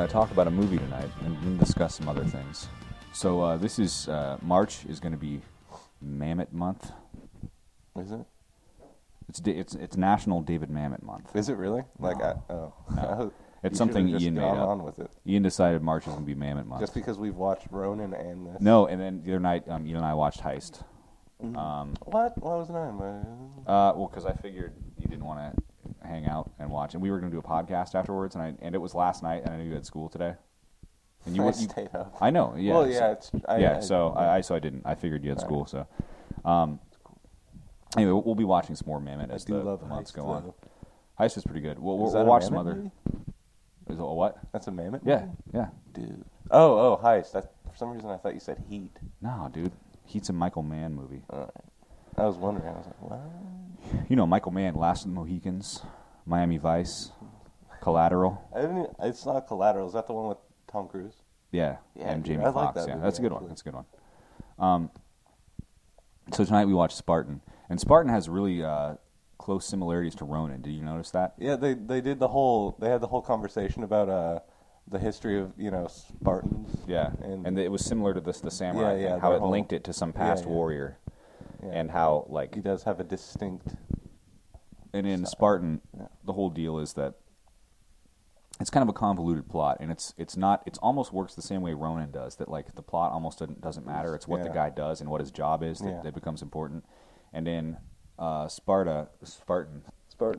to talk about a movie tonight and discuss some other things. So this is March is going to be Mamet Month. Is it? It's National David Mamet Month. Is it really? Like, No. It's something Ian made up. On with it. Ian decided March is going to be Mamet Month. Just because we've watched Ronin and this. No, and then the other night, Ian and I watched Heist. What? Why wasn't I? Well, because I figured you didn't want to hang out and watch, and we were going to do a podcast afterwards, and it was last night, and I knew you had school today. And I stayed up. I know. Yeah. Well, yeah. I didn't. I figured you had school. So, anyway, we'll be watching some more Mamet as the months go on. Heist is pretty good. We'll watch some other. Movie? Is it a what? That's a Mamet movie? Yeah. Dude. Oh, Heist. For some reason, I thought you said Heat. No, dude. Heat's a Michael Mann movie. All right. I was wondering. I was like, what? You know, Michael Mann, Last of the Mohicans, Miami Vice, Collateral. It's not Collateral. Is that the one with Tom Cruise? Yeah, and dude, Jamie I like Foxx. that Yeah, movie, that's a good actually. one. That's a good one. So tonight we watched Spartan, and Spartan has really close similarities to Ronin. Did you notice that? Yeah, they had the whole conversation about the history of Spartans. Yeah, and it was similar to the samurai thing, how it linked it to some past warrior, and how he does have a distinct. And in Spartan, the whole deal is that it's kind of a convoluted plot, and it's almost works the same way Ronin does. That like the plot almost doesn't matter. It's what the guy does and what his job is that becomes important. And in Spartan.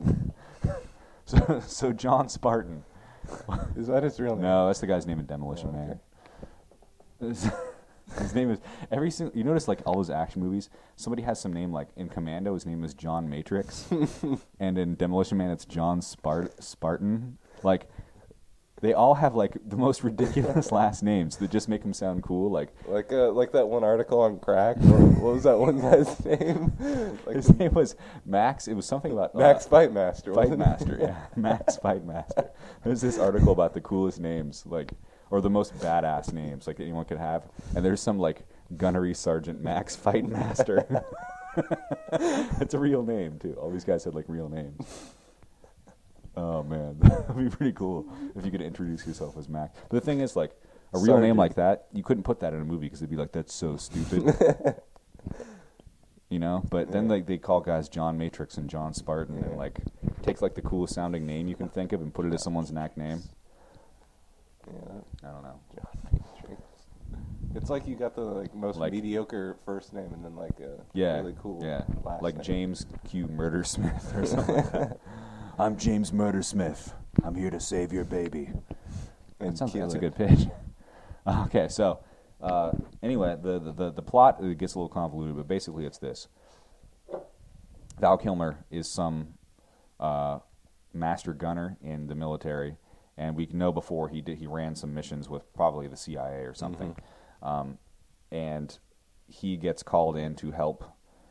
So John Spartan. Is that his real name? No, that's the guy's name in Demolition Man. His name is you notice like all those action movies, somebody has some name. Like in Commando, his name is John Matrix, and in Demolition Man, it's John Spartan. Like they all have like the most ridiculous last names that just make them sound cool. Like that one article on crack. What was that one guy's name? His name was Max. It was something about Max Fightmaster. Fightmaster, yeah, Max Fightmaster. There's this article about the coolest names, or the most badass names, like that anyone could have. And there's some like Gunnery Sergeant Max Fightmaster. It's a real name too. All these guys had like real names. Oh man, that'd be pretty cool if you could introduce yourself as Max. But the thing is, like a real name like that, you couldn't put that in a movie because it'd be like, that's so stupid. But then like they call guys John Matrix and John Spartan, and like takes like the coolest sounding name you can think of and put it as someone's name. Yeah, I don't know. John Matrix. It's like you got the most mediocre first name and then like a really cool last name. James Q. Murdersmith or something like that. I'm James Murdersmith. I'm here to save your baby. That's a good pitch. Okay, so anyway, the plot gets a little convoluted, but basically it's this: Val Kilmer is some master gunner in the military, and we know before he ran some missions with probably the CIA or something, and he gets called in to help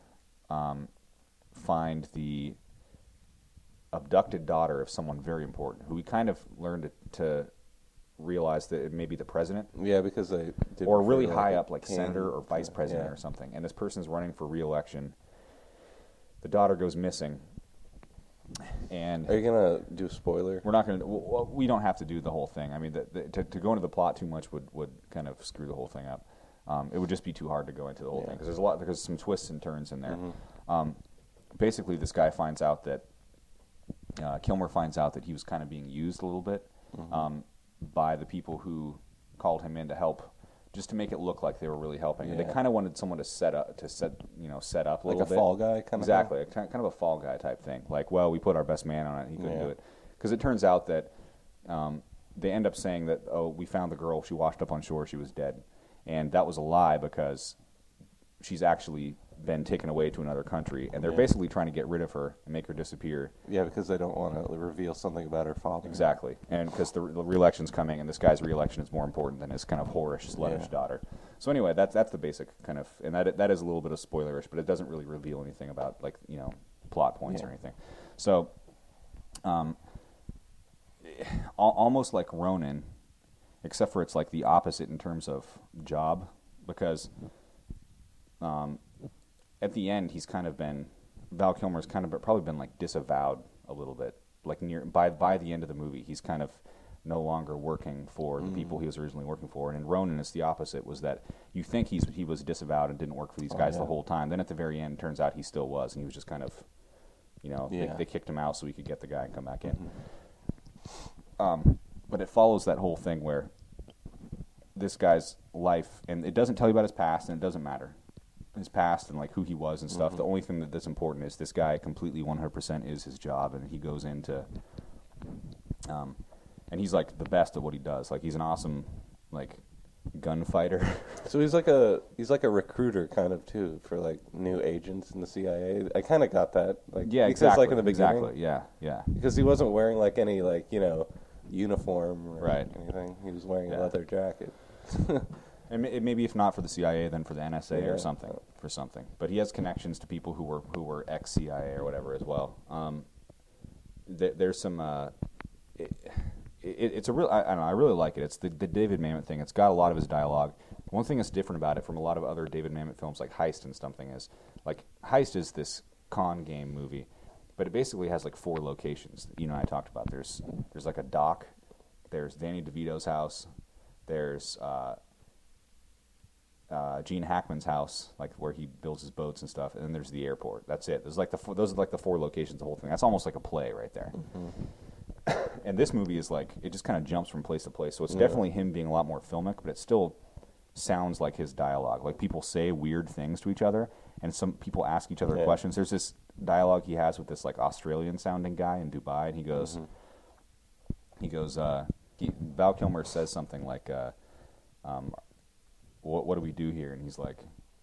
find the abducted daughter of someone very important, who we kind of learned to realize that it may be the president. Yeah, because they did or really high up, like senator or vice president or something. And this person's running for re-election. The daughter goes missing. And are you gonna do a spoiler? We're not gonna. We don't have to do the whole thing. I mean, to go into the plot too much would kind of screw the whole thing up. It would just be too hard to go into the whole thing because there's some twists and turns in there. Basically, this guy finds out that. Kilmer finds out that he was kind of being used a little bit by the people who called him in to help, just to make it look like they were really helping. And they kind of wanted someone to set up a little bit. Like a fall guy kind of. Exactly, kind of a fall guy type thing. Like, well, we put our best man on it, he couldn't do it. Because it turns out that they end up saying that, we found the girl, she washed up on shore, she was dead. And that was a lie because she's actually been taken away to another country, and they're basically trying to get rid of her and make her disappear. Yeah, because they don't want to reveal something about her father. Exactly, and because the re-election's coming, and this guy's re-election is more important than his kind of whorish, sluttish daughter. So anyway, that's the basic kind of, and that is a little bit of spoilerish, but it doesn't really reveal anything about plot points or anything. So, almost like Ronin, except for it's like the opposite in terms of job, because. At the end, he's kind of been Val Kilmer's kind of probably been like disavowed a little bit, like by the end of the movie, he's kind of no longer working for the people he was originally working for. And in Ronin, it's the opposite, was that you think he was disavowed and didn't work for these guys the whole time. Then at the very end, it turns out he still was, and he was just kind of, they kicked him out so he could get the guy and come back in. But it follows that whole thing where this guy's life, and it doesn't tell you about his past, and it doesn't matter. His past and like who he was and stuff. The only thing that's important is this guy completely 100% is his job, and he goes into and he's like the best at what he does. Like he's an awesome like gunfighter. So he's like a recruiter kind of too for like new agents in the CIA. I kind of got that. Like exactly. Like in the beginning. Exactly. Yeah. Because he wasn't wearing like any like uniform or right. anything. He was wearing a leather jacket. And maybe if not for the CIA, then for the NSA or something. But he has connections to people who were ex-CIA or whatever as well. There's some. It's a real. I don't know. I really like it. It's the David Mamet thing. It's got a lot of his dialogue. One thing that's different about it from a lot of other David Mamet films, like Heist and something, is like Heist is this con game movie, but it basically has like 4 locations that you and I talked about. There's like a dock. There's Danny DeVito's house. There's Gene Hackman's house, like where he builds his boats and stuff, and then there's the airport. That's it. Those are like the 4 locations. The whole thing. That's almost like a play right there. Mm-hmm. And this movie is like it just kind of jumps from place to place. So it's definitely him being a lot more filmic, but it still sounds like his dialogue. Like people say weird things to each other, and some people ask each other questions. There's this dialogue he has with this like Australian sounding guy in Dubai, and he goes, Val Kilmer says something like, what do we do here? And he's like,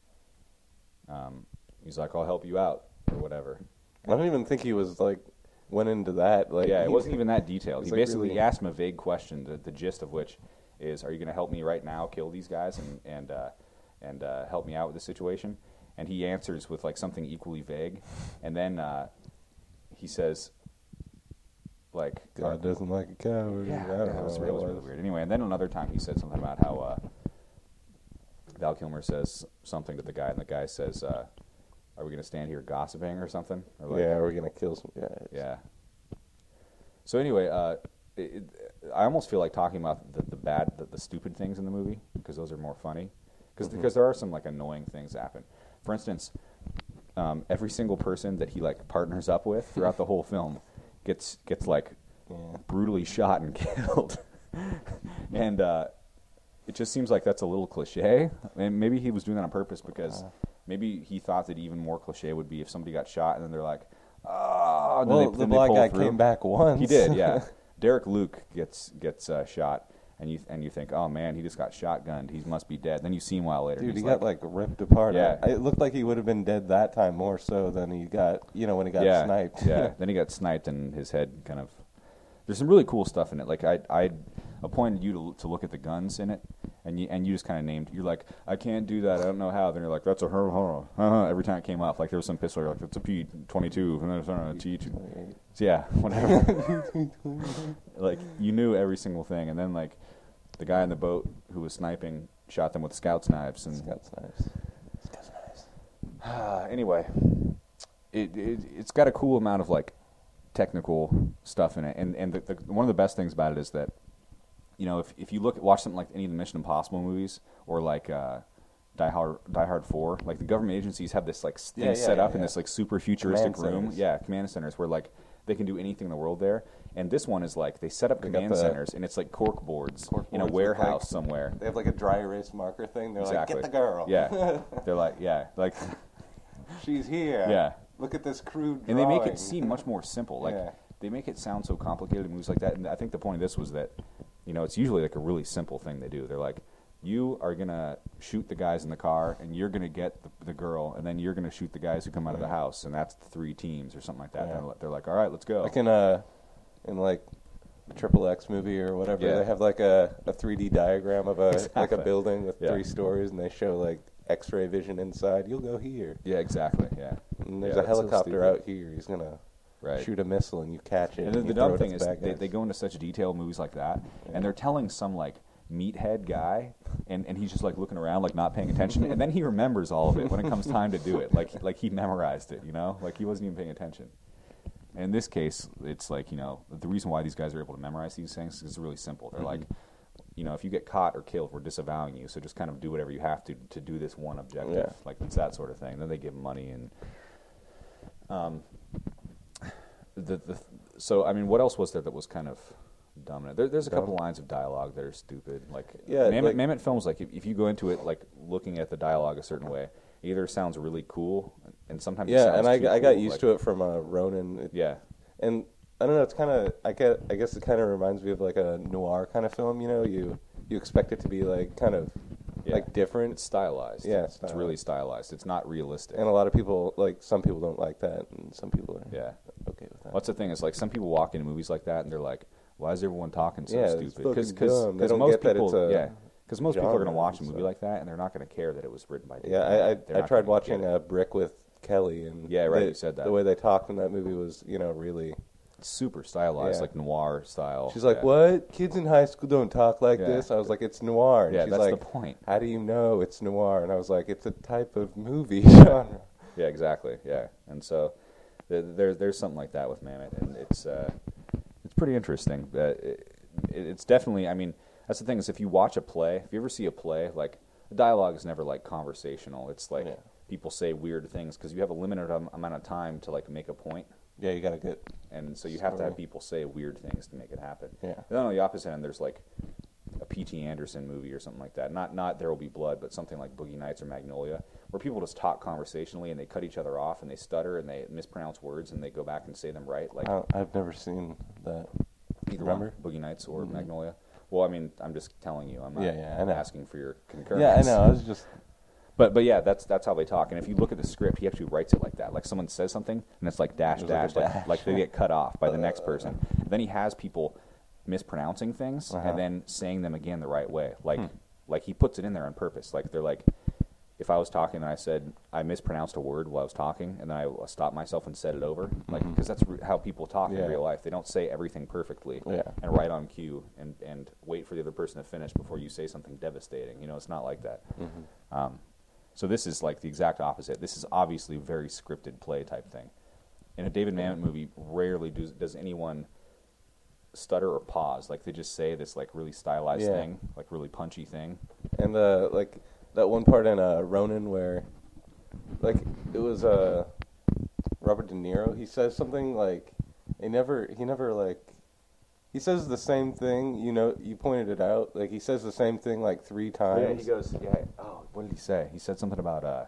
I'll help you out or whatever. I don't even think he was like went into that. Like, it wasn't even that detailed. He basically he asked him a vague question, the gist of which is, "Are you going to help me right now kill these guys and help me out with the situation?" And he answers with like something equally vague, and then he says, like, "God doesn't like a coward." Yeah, it was really weird. Anyway, and then another time he said something about how Val Kilmer says something to the guy, and the guy says, "Are we going to stand here gossiping or something?" Or like, are we going to kill some guys? Yeah. So anyway, I almost feel like talking about the stupid things in the movie because those are more funny. Because there are some like annoying things that happen. For instance, every single person that he like partners up with throughout the whole film gets like brutally shot and killed, and it just seems like that's a little cliche. And maybe he was doing that on purpose because maybe he thought that even more cliche would be if somebody got shot and then they're like, "Oh." Well, the black guy came back once. He did, yeah. Derek Luke gets shot. And you think, oh man, he just got shotgunned. He must be dead. Then you see him a while later. Dude, he got like ripped apart. Yeah, it looked like he would have been dead that time more so than he got, when he got sniped. Yeah, then he got sniped and his head kind of. There's some really cool stuff in it. Like I appointed you to look at the guns in it, and you just kind of named. You're like, I can't do that. I don't know how. Then you're like, that's a every time it came off. Like there was some pistol. You're like, it's a P22 and there's a T2. So yeah, whatever. Like you knew every single thing, and then like. The guy in the boat who was sniping shot them with Scout's knives. Scout's knives. Anyway, it's got a cool amount of like technical stuff in it, and one of the best things about it is that if you watch something like any of the Mission Impossible movies or like Die Hard 4, like the government agencies have this like thing set up in this like super futuristic room, command centers where like they can do anything in the world there. And this one is like they set up command centers, and it's like cork boards in a warehouse somewhere. They have like a dry erase marker thing. They're like, get the girl. Yeah. They're like, like she's here. Yeah. Look at this crude drawing. And they make it seem much more simple. Like they make it sound so complicated in movies like that. And I think the point of this was that, it's usually like a really simple thing they do. They're like, you are gonna shoot the guys in the car, and you're gonna get the girl, and then you're gonna shoot the guys who come out of the house, and that's the 3 teams or something like that. Yeah. They're like, all right, let's go. Like in like the XXX movie or whatever, they have like a 3D diagram of like a building with 3 stories, and they show like X-ray vision inside. You'll go here. Yeah, exactly. Yeah. And there's a helicopter out here. He's gonna shoot a missile, and you catch it. And the dumb thing is, they go into such detail in movies like that, and they're telling some like meathead guy, and he's just like looking around, like not paying attention, and then he remembers all of it when it comes time to do it. Like he memorized it, like he wasn't even paying attention. in this case, it's like, the reason why these guys are able to memorize these things is really simple. They're like, if you get caught or killed, we're disavowing you, so just kind of do whatever you have to do this one objective. Yeah. Like, it's that sort of thing. Then they give them money, and so, I mean, what else was there that was kind of dominant? There's a couple lines of dialogue that are stupid. Like, Mamet films, like, if you go into it, like, looking at the dialogue a certain way, it either sounds really cool, and sometimes it sounds and I got used like, to it from Ronin. And I don't know, it's kind of, I guess it kind of reminds me of, like, a noir kind of film, you expect it to be, like, kind of, like, different. It's stylized. Yeah, it's really stylized. It's not realistic. And a lot of people, like, some people don't like that, and some people are okay with that. What's the thing is, like, some people walk into movies like that, and they're like, why is everyone talking so stupid? Because most people are going to watch a movie like that, and they're not going to care that it was written by David. I tried watching Brick with Kelly, and you said that. The way they talked in that movie was, really super stylized, like noir style. She's like, what? Kids in high school don't talk like this? I was like, it's noir. And she's that's like, the point. How do you know it's noir? And I was like, it's a type of movie genre. Yeah, exactly. Yeah, and so there's something like that with Mamet, and it's pretty interesting. It's definitely, I mean, that's the thing is, if you watch a play, if you ever see a play, like, the dialogue is never, like, conversational. It's like people say weird things because you have a limited amount of time to, like, make a point. Yeah, you got to get... And so you have to have people say weird things to make it happen. Yeah. And then on the opposite end, there's, like, a P.T. Anderson movie or something like that. Not There Will Be Blood, but something like Boogie Nights or Magnolia, where people just talk conversationally and they cut each other off and they stutter and they mispronounce words and they go back and say them right. Like, I've never seen that. Either one, Boogie Nights or Magnolia. Well, I mean, I'm just telling you. I'm not asking for your concurrence. Yeah, I know. I was just... But yeah, that's how they talk. And if you look at the script, he actually writes it like that. Like, someone says something, and it's like dash. Like they get cut off by the next person. And then he has people mispronouncing things and then saying them again the right way. Like he puts it in there on purpose. Like, they're like, if I was talking and I said I mispronounced a word while I was talking, and then I stopped myself and said it over, like, because that's how people talk in real life. They don't say everything perfectly and right on cue and wait for the other person to finish before you say something devastating. It's not like that. So this is like the exact opposite. This is obviously a very scripted play type thing. In a David Mamet movie, rarely does anyone stutter or pause. Like, they just say this, like, really stylized thing, like, really punchy thing. And like that one part in Ronin where, like, it was Robert De Niro. He says something like, he never like, he says the same thing. You pointed it out. Like, he says the same thing like 3 times. Yeah, he goes, oh, what did he say? He said something about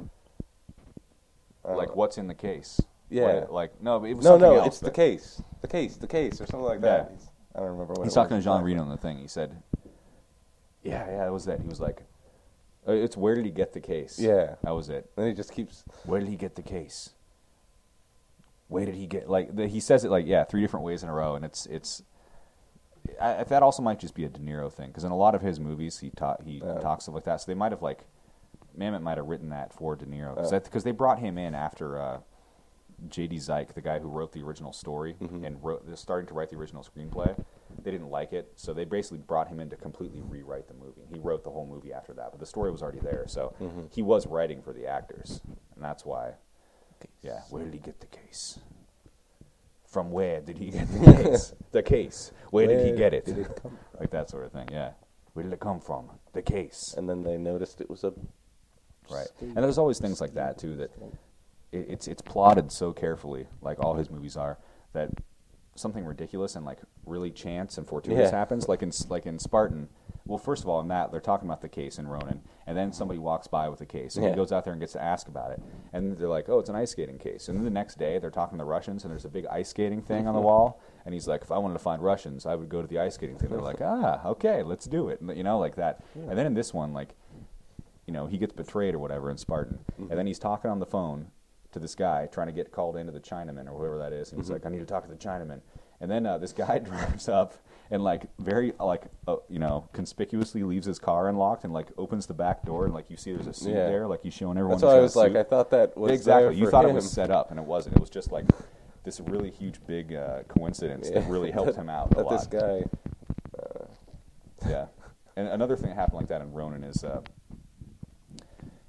like, what's in the case? Yeah. No, it was something else. It's the case, or something like that. I don't remember what he's talking to Jean Reno on the thing. He said, it was that. He was like, it's where did he get the case? Yeah. That was it. And he just keeps... Where did he get the case? Where did he get... Like, he says it, like, 3 different ways in a row, and it's that also might just be a De Niro thing, because in a lot of his movies, he talks stuff like that. So they might have, like... Mamet might have written that for De Niro, because they brought him in after... J.D. Zeik, the guy who wrote the original story and starting to write the original screenplay, they didn't like it, so they basically brought him in to completely rewrite the movie. He wrote the whole movie after that, but the story was already there, so he was writing for the actors, and that's why. Yeah, where did he get the case? From where did he get the case? The case. Where did he get it? Did it come like that sort of thing. Yeah. Where did it come from? The case. And then they noticed it was a. Right, and there's always things like that too that. It's plotted so carefully, like all his movies are, that something ridiculous and like really chance and fortuitous happens. Like in Spartan. Well, first of all, in that they're talking about the case in Ronin, and then somebody walks by with a case, and he goes out there and gets to ask about it, and they're like, "Oh, it's an ice skating case." And then the next day, they're talking to the Russians, and there's a big ice skating thing on the wall, and he's like, "If I wanted to find Russians, I would go to the ice skating thing." They're like, okay, let's do it," and, like that. Yeah. And then in this one, like, he gets betrayed or whatever in Spartan, and then he's talking on the phone to this guy trying to get called into the Chinaman or whoever that is, and he's like, "I need to talk to the Chinaman." And then this guy drives up and like very conspicuously leaves his car unlocked and like opens the back door, and like you see there's a suit there, like he's showing everyone. That's why I was like, I thought that was exactly. There you for thought him. it was set up, and it wasn't. It was just like this really huge big coincidence that really helped him out a lot. This guy. Yeah, and another thing that happened like that in Ronin is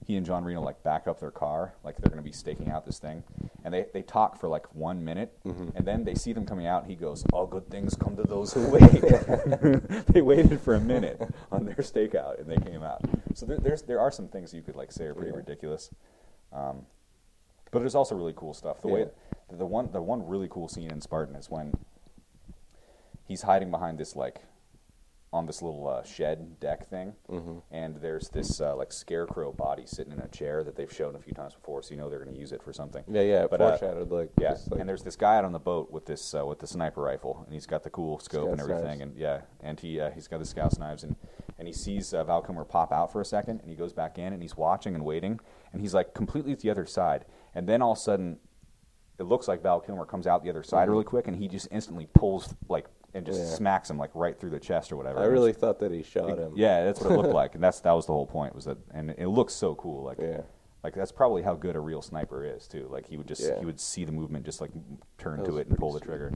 he and John Reno like back up their car, like they're going to be staking out this thing, and they talk for like 1 minute, and then they see them coming out, and he goes, "All good things come to those who wait." They waited for a minute on their stakeout, and they came out. So there are some things you could like say are pretty ridiculous, but there's also really cool stuff. The one really cool scene in Spartan is when he's hiding behind this like on this little shed deck thing, and there's this like scarecrow body sitting in a chair that they've shown a few times before, so you know they're going to use it for something. But foreshadowed like and there's this guy out on the boat with this with the sniper rifle, and he's got the cool scope and everything, knives. and he's got the Scout's knives, and he sees Val Kilmer pop out for a second, and he goes back in, and he's watching and waiting, and he's like completely at the other side, and then all of a sudden, it looks like Val Kilmer comes out the other side really quick, and he just instantly pulls like. And just smacks him like right through the chest or whatever. I really thought that he shot him. Yeah, that's what it looked like, and that was the whole point. Was that, and it looks so cool. Like that's probably how good a real sniper is too. Like he would see the movement, just like turn to it and pull the trigger.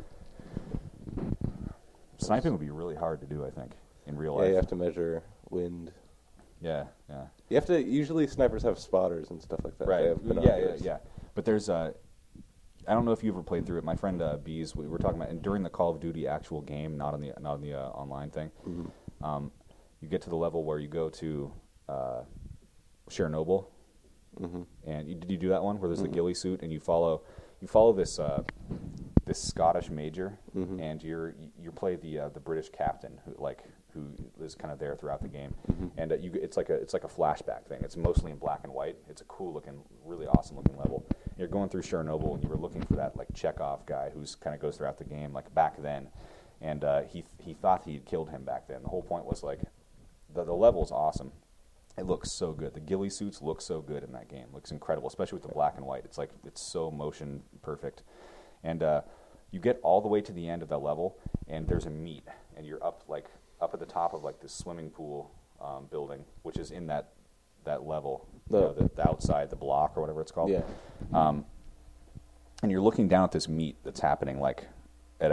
Sniping would be really hard to do, I think, in real life. Yeah, you have to measure wind. Yeah. You have to. Usually, snipers have spotters and stuff like that. Right. Yeah. But there's I don't know if you ever played through it. My friend Bees, we were talking about, and during the Call of Duty actual game, not on the online thing. You get to the level where you go to Chernobyl, and did you do that one where there's the ghillie suit, and you follow this this Scottish major, and you play the British captain who is kind of there throughout the game, and it's like a flashback thing. It's mostly in black and white. It's a cool looking, really awesome looking level. You're going through Chernobyl, and you were looking for that like Chekhov guy who's kind of goes throughout the game like back then, and he thought he had killed him back then. The whole point was like the level's awesome. It looks so good. The ghillie suits look so good in that game. It looks incredible, especially with the black and white. It's so motion perfect, and you get all the way to the end of that level, and there's a meet, and you're up at the top of like this swimming pool building, which is in that level, the outside, the block or whatever it's called. Yeah. And you're looking down at this meet that's happening like at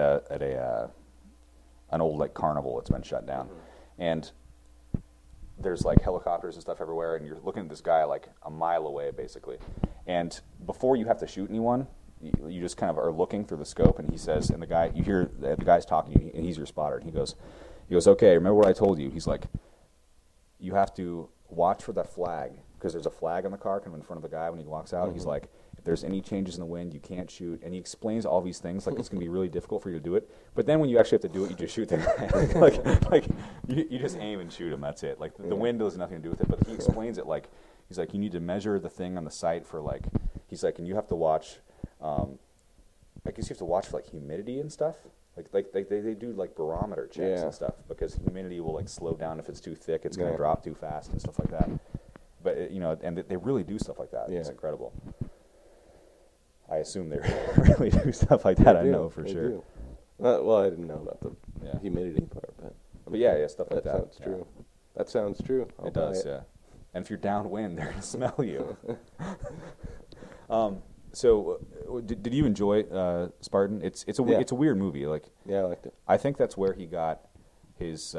an old like carnival that's been shut down, and there's like helicopters and stuff everywhere, and you're looking at this guy like a mile away basically, and before you have to shoot anyone, you just kind of are looking through the scope, and he says, and you hear the guy's talking to you, and he's your spotter, and he goes, okay, remember what I told you? He's like, you have to watch for that flag, because there's a flag on the car kind of in front of the guy when he walks out. He's like, if there's any changes in the wind, you can't shoot. And he explains all these things, like it's going to be really difficult for you to do it. But then when you actually have to do it, you just shoot the guy. like you just aim and shoot him, that's it. Like the wind has nothing to do with it, but he explains it like, he's like, you need to measure the thing on the site for like, he's like, and you have to watch, I guess you have to watch for like humidity and stuff. Like they do like barometer checks and stuff, because humidity will like slow down if it's too thick. It's going to drop too fast and stuff like that. But and they really do stuff like that. Yeah. It's incredible. I assume they really do stuff like that. I know for sure. Do. Well, I didn't know about the humidity part, but yeah, stuff like that. Sounds true. That sounds true. It does, yeah. And if you're downwind, they're going to smell you. So, did you enjoy Spartan? It's a weird movie. Like, yeah, I liked it. I think that's where he got his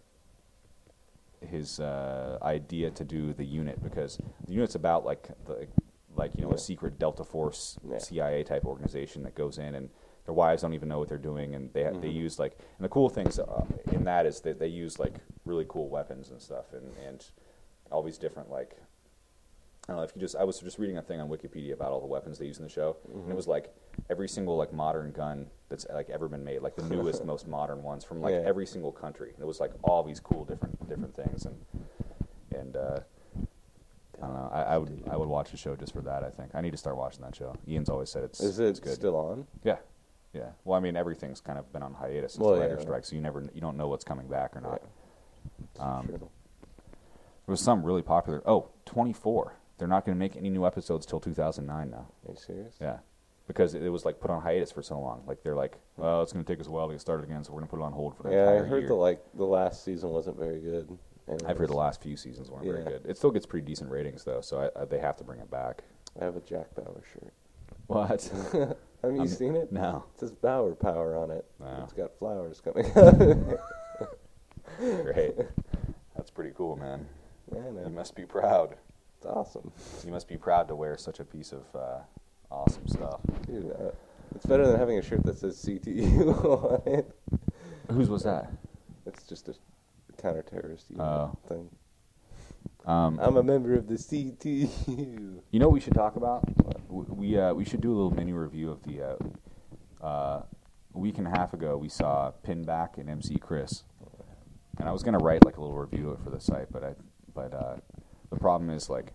idea to do the unit, because the unit's about a secret Delta Force CIA type organization that goes in, and their wives don't even know what they're doing, and they use and the cool things in that is that they use like really cool weapons and stuff, and all these different like. I don't know if I was just reading a thing on Wikipedia about all the weapons they use in the show, and it was like every single like modern gun that's like ever been made, like the newest, most modern ones from like every single country. And it was like all these cool different things, and I don't know. I would watch the show just for that. I think I need to start watching that show. Ian's always said it's good. Still on? Yeah. Well, I mean, everything's kind of been on hiatus since the writer's strike, so you don't know what's coming back or not. True. There was some really popular. 24. They're not going to make any new episodes till 2009 now. Are you serious? Yeah, because it was like put on hiatus for so long. Like they're like, well, it's going to take us a while to get started again, so we're going to put it on hold for the entire year. I heard the last season wasn't very good. I've heard the last few seasons weren't very good. It still gets pretty decent ratings though, so they have to bring it back. I have a Jack Bauer shirt. What? Have you seen it? No. It says Bauer Power on it. No. It's got flowers coming out. Great. That's pretty cool, man. Yeah, I know. You must be proud. awesome. You must be proud to wear such a piece of awesome stuff. Dude, it's better than having a shirt that says CTU on it. Whose was that? It's just a counter-terrorist thing. I'm a member of the CTU. You know what we should talk about? We should do a little mini review of the a week and a half ago we saw Pinback and MC Chris, and I was gonna write like a little review of it for the site, but the problem is like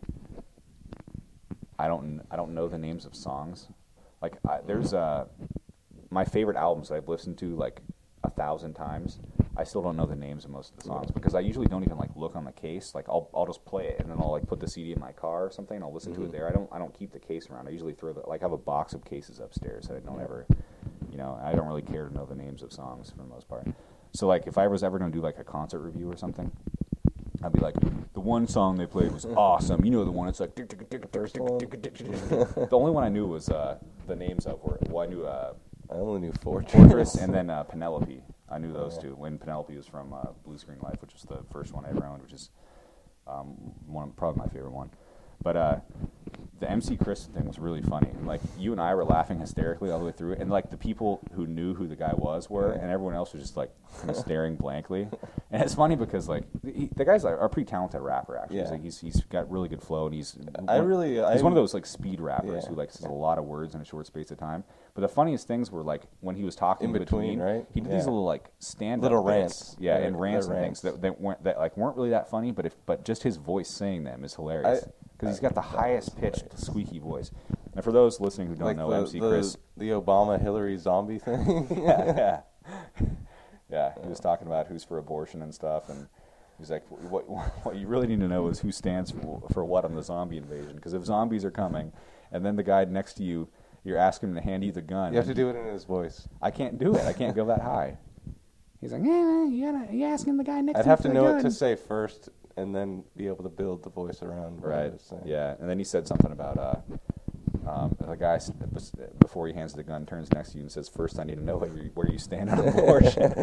I don't know the names of songs. Like there's my favorite albums that I've listened to like 1,000 times. I still don't know the names of most of the songs because I usually don't even like look on the case. Like I'll just play it and then I'll like put the CD in my car or something and I'll listen to it there. I don't keep the case around. I usually throw I have a box of cases upstairs that I don't ever, I don't really care to know the names of songs for the most part. So like if I was ever going to do like a concert review or something, I'd be like, the one song they played was awesome. You know the one it's like the only one I knew was the names of I knew I only knew Fortress and then Penelope. I knew those two. When Penelope was from Blue Screen Life, which was the first one I ever owned, which is probably my favorite one. But the MC Chris thing was really funny. And, like, you and I were laughing hysterically all the way through it. And, like, the people who knew who the guy was were, and everyone else was just, like, kind of staring blankly. And it's funny because, like, the guy's like, a pretty talented rapper, actually. Yeah. Like, he's got really good flow, and he's one of those, like, speed rappers who, like, says a lot of words in a short space of time. But the funniest things were, like, when he was talking in between, right? He did these little, like, stand-up little rants. rants. Yeah, and rants and things that weren't really that funny, but just his voice saying them is hilarious. Because he's got the highest pitched, squeaky voice. And for those listening who don't know, MC Chris, the Obama-Hillary zombie thing. yeah. He was talking about who's for abortion and stuff, and he's like, what you really need to know is who stands for what on the zombie invasion. Because if zombies are coming, and then the guy next to you, you're asking him to hand you the gun. You have to do it in his voice. I can't do it. I can't go that high. He's like, you asking the guy next to you. I'd have to know what to say first, and then be able to build the voice around what I was saying. Yeah, and then he said something about the guy before he hands the gun turns next to you and says, "First, I need to know where you stand on abortion."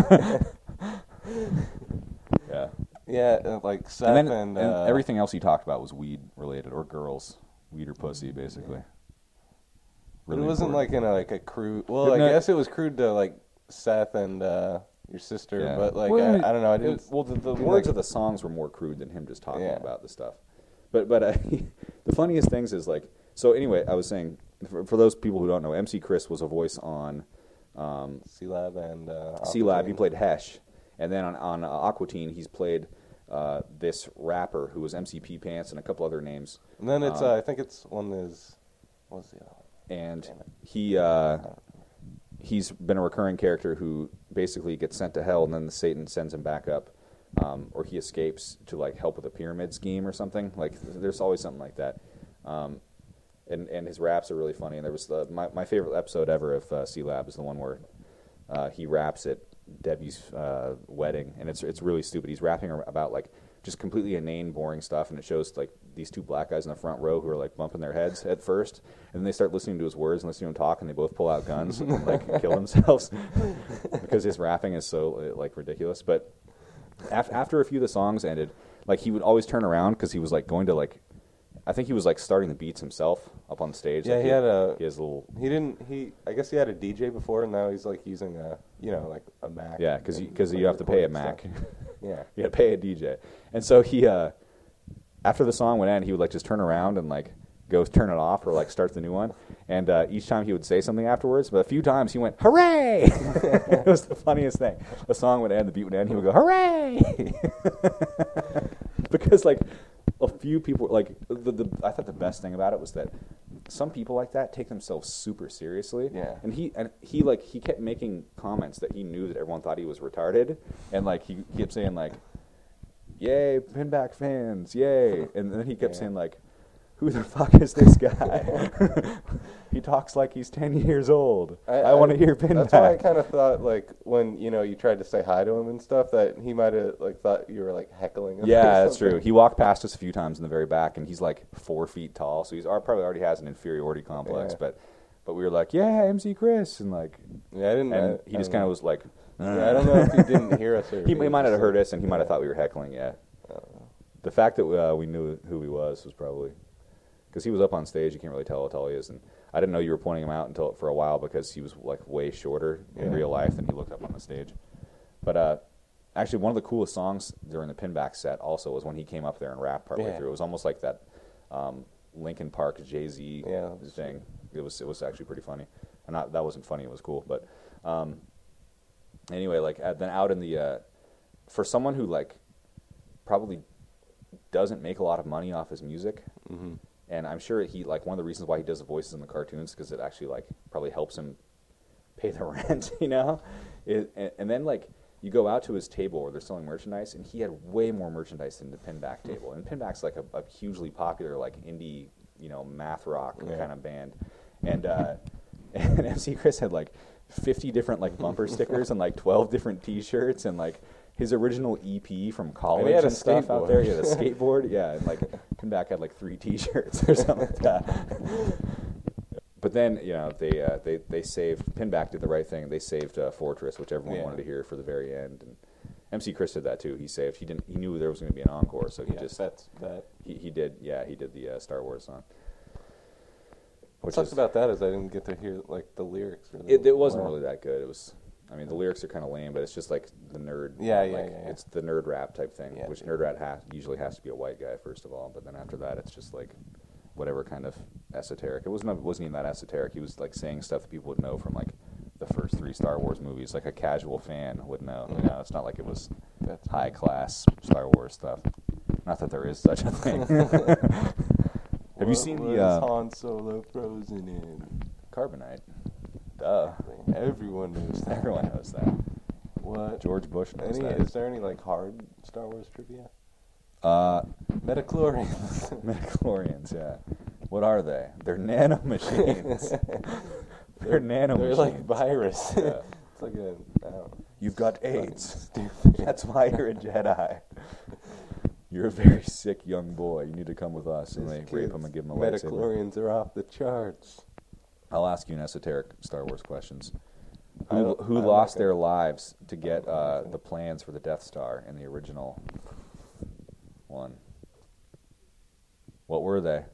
Like Seth and everything else he talked about was weed related or girls, weed or pussy, basically. Really it wasn't important. Like a crude. Well, I guess it was crude to like Seth and your sister, but like I don't know. I didn't. The words of the songs were more crude than him just talking about the stuff. But the funniest things is like. So anyway, I was saying for those people who don't know, MC Chris was a voice on C-Lab and C-Lab. He played Hesh, and then on Aqua Teen he's played this rapper who was MCP Pants and a couple other names. And then it's I think it's one is what's the other one? And he's been a recurring character who basically gets sent to hell, and then Satan sends him back up, or he escapes to like help with a pyramid scheme or something. Like there's always something like that. And his raps are really funny. And there was my favorite episode ever of C-Lab is the one where he raps at Debbie's wedding, and it's really stupid. He's rapping about like just completely inane, boring stuff, and it shows like these two black guys in the front row who are like bumping their heads at first, and then they start listening to his words and listening to him talk, and they both pull out guns and like kill themselves because his rapping is so like ridiculous. But after a few of the songs ended, like he would always turn around because he was like going to like. I think he was like starting the beats himself up on stage. Yeah, like, he has a little. I guess he had a DJ before, and now he's like using like a Mac. Yeah, because you have to pay a Mac. Yeah, you got to pay a DJ, and so he after the song would end, he would like just turn around and like go turn it off or like start the new one, and each time he would say something afterwards. But a few times he went hooray! It was the funniest thing. The song would end, the beat would end, he would go hooray! Because like. A few people like I thought the best thing about it was that some people like that take themselves super seriously. Yeah. And he kept making comments that he knew that everyone thought he was retarded, and like he kept saying like, "Yay, Pinback fans, yay!" And then he kept saying like, "Who the fuck is this guy? He talks like he's 10 years old. I want to hear Pinback." That's why I kind of thought, like, when, you tried to say hi to him and stuff, that he might have, like, thought you were, like, heckling him. Yeah, that's true. He walked past us a few times in the very back, and he's, like, 4 feet tall, so he's probably already has an inferiority complex, but we were like, yeah, MC Chris, and, like... Yeah, he just kind of was like... Yeah, I don't know if he didn't hear us or... He might have heard us, and he might have thought we were heckling, yeah. The fact that we knew who he was probably because he was up on stage. You can't really tell how tall he is, and I didn't know you were pointing him out until for a while because he was like way shorter in real life than he looked up on the stage. But actually, one of the coolest songs during the Pinback set also was when he came up there and rapped partway through. It was almost like that Linkin Park Jay-Z thing. It was actually pretty funny. And that wasn't funny. It was cool. But anyway, like then out in the for someone who like probably doesn't make a lot of money off his music, and I'm sure he like one of the reasons why he does the voices in the cartoons because it actually like probably helps him pay the rent, you know. And then like you go out to his table where they're selling merchandise, and he had way more merchandise than the Pinback table. And Pinback's like a hugely popular like indie, you know, math rock kind of band, and MC Chris had like 50 different like bumper stickers and like 12 different T-shirts and like his original EP from college and stuff out there. He had a skateboard, and like Pinback had like 3 T-shirts or something like that. But then, you know, they saved, Pinback did the right thing. They saved Fortress, which everyone wanted to hear for the very end. And MC Chris did that too. He knew there was going to be an encore, so he did the Star Wars song. What sucks about that is I didn't get to hear like the lyrics. It wasn't really that good. It was, I mean, the lyrics are kind of lame, but it's just like the nerd. It's the nerd rap type thing, which nerd rap usually has to be a white guy first of all, but then after that, it's just like whatever kind of esoteric. It wasn't even that esoteric. He was like saying stuff that people would know from like the first 3 Star Wars movies, like a casual fan would know. You know, it's not like it was high class Star Wars stuff. Not that there is such a thing. Have you seen the Han Solo frozen in carbonite? Duh. Everyone knows that. Everyone knows that. What? George Bush knows that. Is there any like hard Star Wars trivia? Metachlorians. Metachlorians, yeah. What are they? They're nanomachines. They're nanomachines. They're like virus. Yeah. It's like You've got AIDS. That's why you're a Jedi. You're a very sick young boy. You need to come with us. And they rape him and give him a lightsaber. Metachlorians are off the charts. I'll ask you an esoteric Star Wars questions. Who lost their lives to get the plans for the Death Star in the original one? What were they?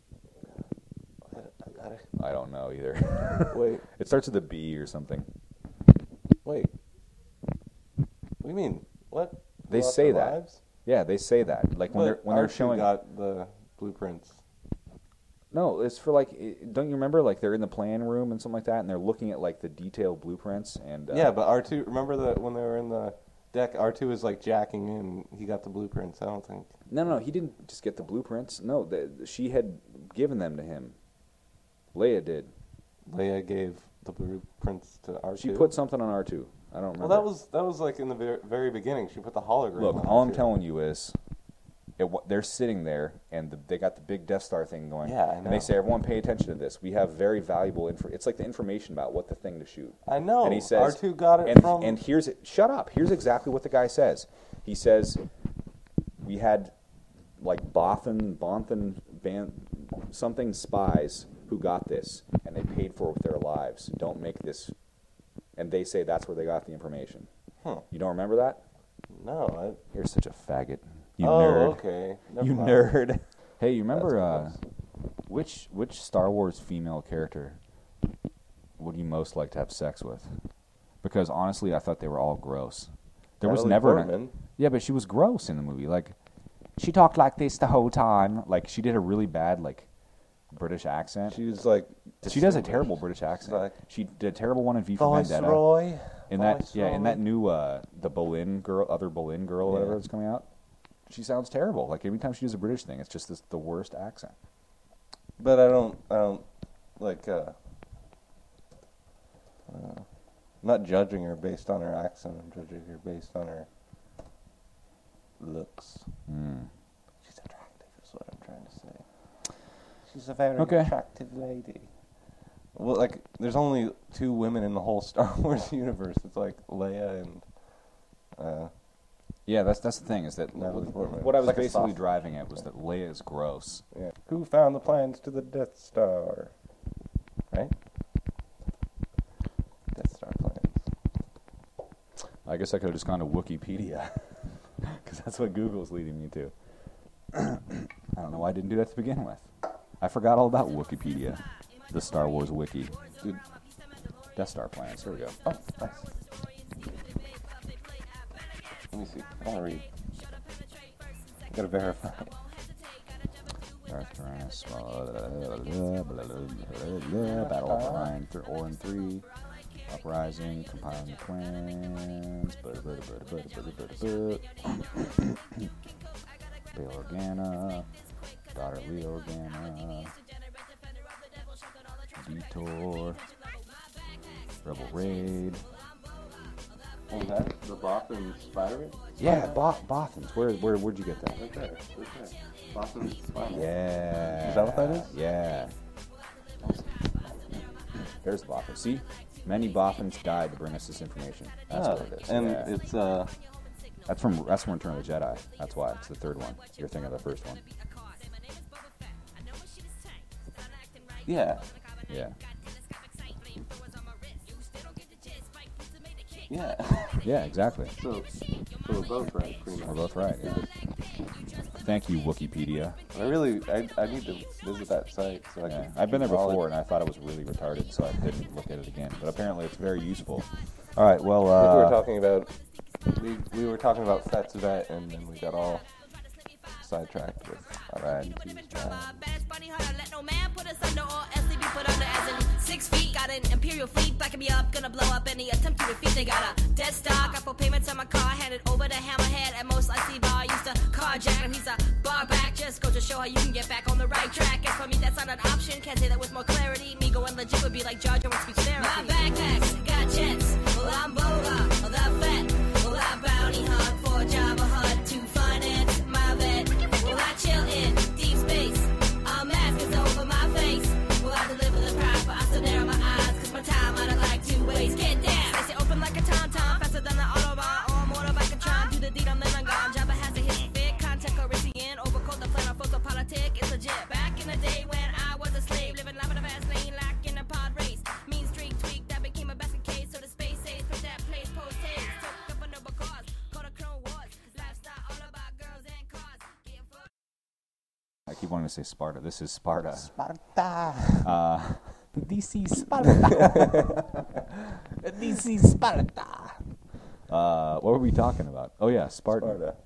I don't know either. Wait. It starts with a B or something. Wait. What do you mean? What? They say that. Lives? Yeah, they say that. Like when they're showing. Got the blueprints. No, it's for like. Don't you remember? Like they're in the plan room and something like that, and they're looking at like the detailed blueprints and. Yeah, but R2. Remember that when they were in the deck, R2 was like jacking in. He got the blueprints. I don't think. No, he didn't just get the blueprints. No, she had given them to him. Leia did. Leia gave the blueprints to R2. She put something on R2. I don't remember. Well, that was like in the very beginning. She put the hologram. Look, on all I'm R2. telling you is, they're sitting there and they got the big Death Star thing going. Yeah, I know. And they say, everyone, pay attention to this. We have very valuable info. It's like the information about what the thing to shoot. I know. And he says, R2 got it from. And shut up. Here's exactly what the guy says. He says, we had like Bothan something spies who got this, and they paid for it with their lives. Don't make this. And they say that's where they got the information. Huh. You don't remember that? No. You're such a faggot. You nerd. Okay. You nerd. Hey, you remember which Star Wars female character would you most like to have sex with? Because honestly, I thought they were all gross. There was never yeah, but she was gross in the movie. Like she talked like this the whole time. Like she did a really bad like British accent. She was like. She does a terrible British accent. Like, she did a terrible one in V for Vendetta. Viceroy. In that new the Boleyn girl, other Boleyn girl, whatever that's coming out. She sounds terrible. Like every time she does a British thing, it's just the worst accent. But I don't like. I'm not judging her based on her accent. I'm judging her based on her looks. She's attractive, is what I'm trying to say. She's a very attractive lady. Well, like, there's only 2 women in the whole Star Wars universe. It's like Leia and. Yeah, that's the thing. Is that what I was like basically driving at was that Leia is gross. Yeah. Who found the plans to the Death Star? Right. Death Star plans. I guess I could have just gone to Wikipedia, because that's what Google's leading me to. I don't know why I didn't do that to begin with. I forgot all about Wikipedia, the Star Wars wiki. Dude, Death Star plans. Here we go. Oh, nice. Let me see. I want to read. I gotta verify. Darth Tyrannus, Battle of Orin 3, Uprising, Compiling the Twins, Bail Organa, Daughter Leah Organa, Detour, Rebel Raid. Oh, that the Bothan Spider? Yeah, Bothans. Where'd you get that? Right there. Bothan Spider. Yeah. Is that what that is? Yeah. There's the Bothans. See? Many Bothans died to bring us this information. That's what it is. And yeah. it's That's from Return of the Jedi. That's why. It's the third one. You're thinking of the first one. yeah. Yeah. Yeah. Yeah, exactly. So we're both right, pretty much. We're both right, yeah. Thank you, Wikipedia. I need to visit that site. So Yeah. I've been there before, and I thought it was really retarded, so I didn't look at it again. But apparently it's very useful. All right, well... we were talking about... We were talking about Fet's Vet, and then we got all sidetracked with... All right. 6 feet, got an imperial fleet backing me up, gonna blow up any attempt to defeat. They got a dead stock, got full payments on my car, handed over to Hammerhead at most I see bar. Used to carjack him, he's a bar back. Just go to show how you can get back on the right track. Guess for me that's not an option, can't say that with more clarity. Me going legit would be like Jar Jar with speech therapy. My backpacks got jets, well I'm Boba, well that vet, well I bounty hunt for Jabba Hutt to finance my vet. Well I chill in deep space, a mask is over my face. Well I deliver the prize, but I still narrow my eyes, cause my time I don't like to waste. Get down, I say open like a tom-tom, faster than the Autobahn, or a motorbike and try and do the deed, I'm then I'm gone. Jabba has to hit fit, content Corinthian, overcoat the plan on photopolitic, it's legit. Back in the day when I was a slave, living life in a fast lane, like in a pod race. Mean streak tweak, that became a basket case, so the space age, put that place post haste. Took up a noble cause, called a Clone Wars, lifestyle all about girls and cars. I keep wanting to say Sparta. This is Sparta. Sparta. DC Sparta. DC Sparta. What were we talking about? Oh yeah, Sparta.